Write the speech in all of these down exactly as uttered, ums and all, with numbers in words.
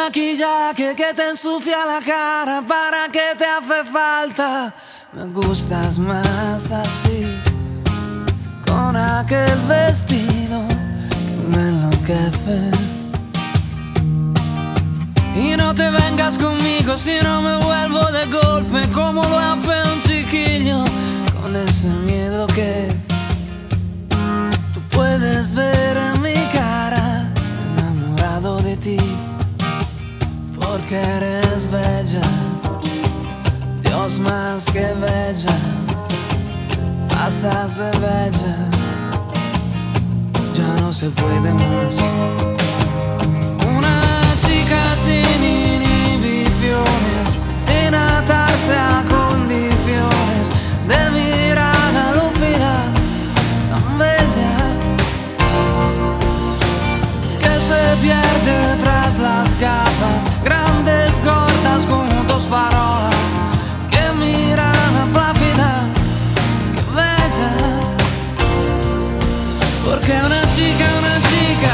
maquillaje que te ensucia la cara. ¿Para qué te hace falta? Me gustas más así, con aquel vestido que me enloquece. Y no te vengas conmigo si no me vuelvo de golpe, como lo hace un chiquillo, con ese miedo que tú puedes ver en mi cara, enamorado de ti, porque eres bella, Dios más que bella, pasas de bella, ya no se puede más. Una chica sin inhibiciones, sin atarse a condiciones, de mirada lúcida, tan bella, que se pierde tras las gafas, grandes, gordas como dos farolas, que mirada plácida, que bella, porque una chica, una chica,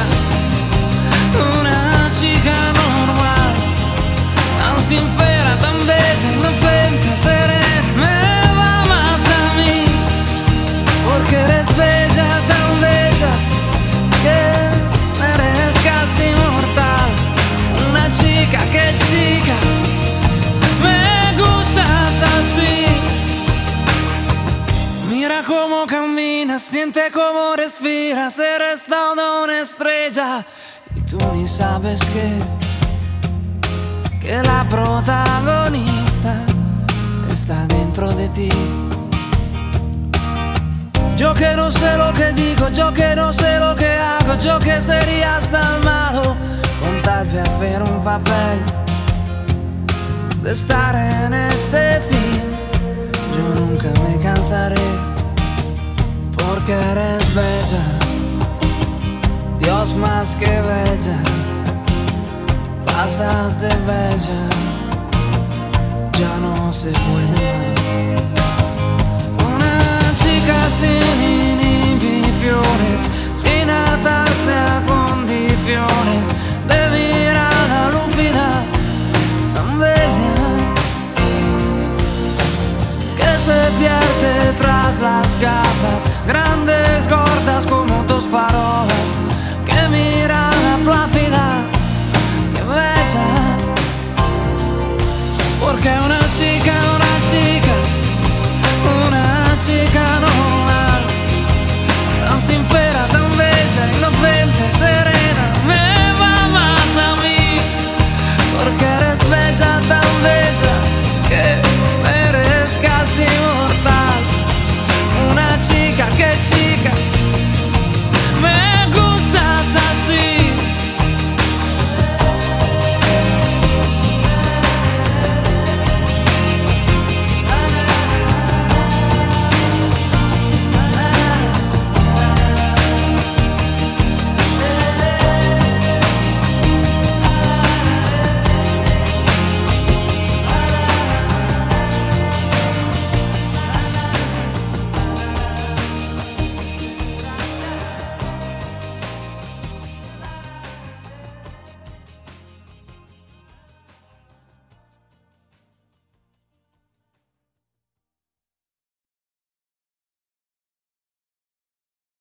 una chica normal, tan sincera, tan bella, inocente, serena, me va más a mí, porque eres bella, tan bella, que eres casi mortal. Una chica, que chica, me gustas así. Mira cómo caminas, siente cómo respiras, eres toda una estrella. Y tú ni sabes que, que la protagonista está dentro de ti. Yo que no sé lo que digo, yo que no sé lo que hago, yo que sería hasta malo con tal de hacer un papel, de estar en este film. Yo nunca me cansaré, porque eres bella, Dios más que bella, pasas de bella, ya no se puede más. Una chica sin inhibiciones, sin atarse a condiciones, de mirada lúcida, tan bella, que se pierde tras las gafas, grandes, gordas como dos farolas, que mirada plácida, que bella, porque una